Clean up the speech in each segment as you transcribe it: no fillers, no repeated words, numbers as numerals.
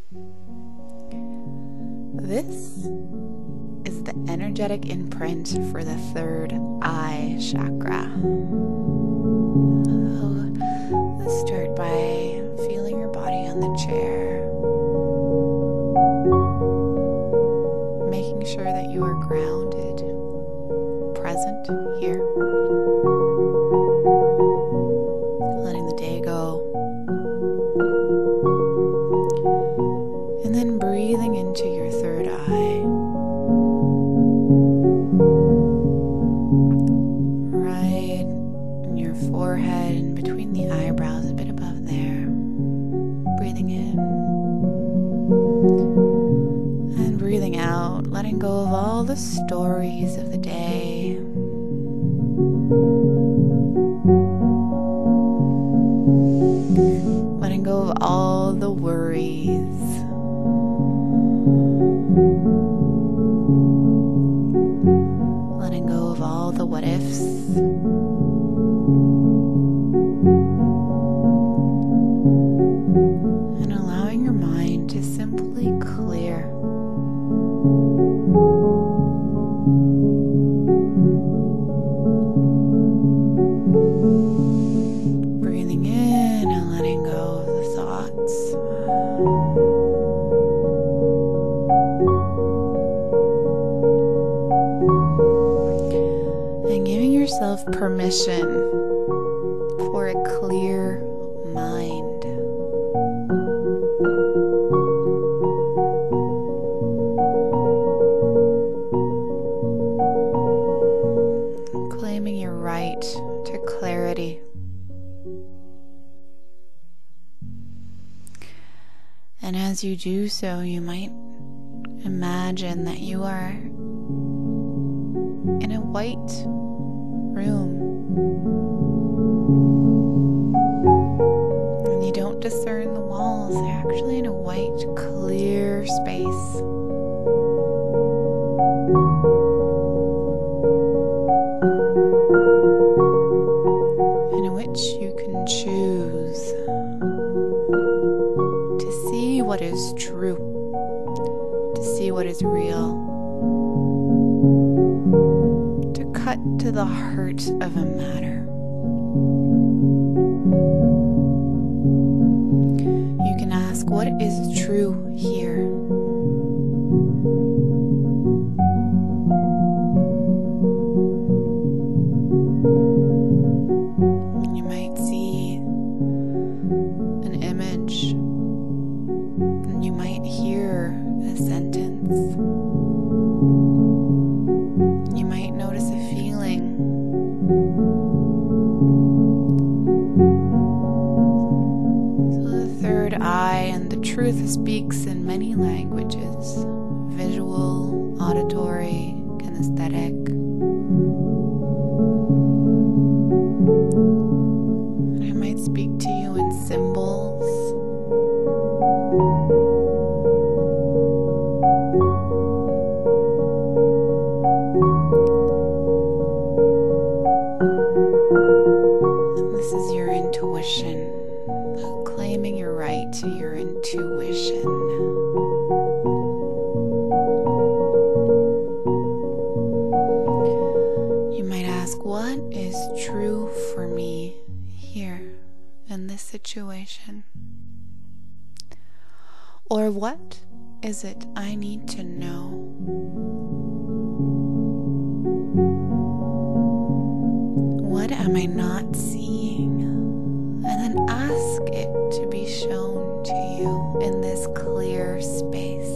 This is the energetic imprint for the third eye chakra. Let's start by feeling your body on the chair, making sure that you are grounded, present here, letting the day go, and then breathing into your third eye. Right in your forehead and between the eyebrows, a bit above there. Breathing in and breathing out, letting go of all the stories of the day. Letting go of all the worries. Letting go of all the what ifs. And allowing your mind to simply clear. Breathing in and letting go of the thoughts. And giving yourself permission for a clear mind. Claiming your right to clarity. And as you do so, you might imagine that you are in a white room. And you don't discern the walls, they're actually in a white, clear space. In which you can choose to see what is true, to see what is real, to cut to the heart of a matter. You can ask, what is true here? You might see an image, and you might hear a sentence. You might notice a feeling. So the third eye and the truth speaks in many languages: visual, auditory, kinesthetic. And I might speak to you in symbols. And this is your intuition, claiming your right to your intuition. You might ask, what is true for me here in this situation? Or what is it I need to know? What am I not seeing? And then ask it to be shown to you in this clear space.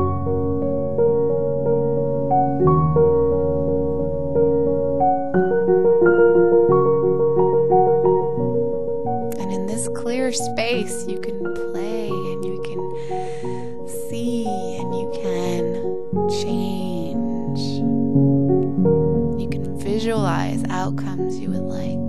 And in this clear space, you can play and you can see and you can change. You can visualize outcomes you would like.